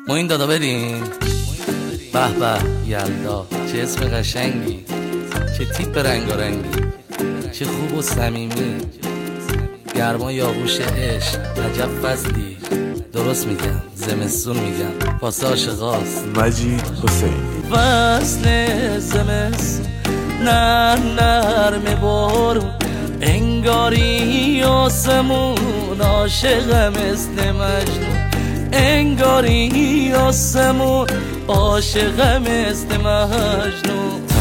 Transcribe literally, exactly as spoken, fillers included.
ما این دادا بریم. به به یلدا، چه اسم قشنگی، چه تیپ رنگارنگی، چه خوب و صمیمی. گرمای آغوش عشق، عجب فصلی. درست میگم، زمستون میگم، واسه عاشقاست. مجید حسین. فصل زمستون نه نرم بارون، انگاری آسمون عاشقم مثل مجنون، انگاری آسمون عاشقم مثل مجنون.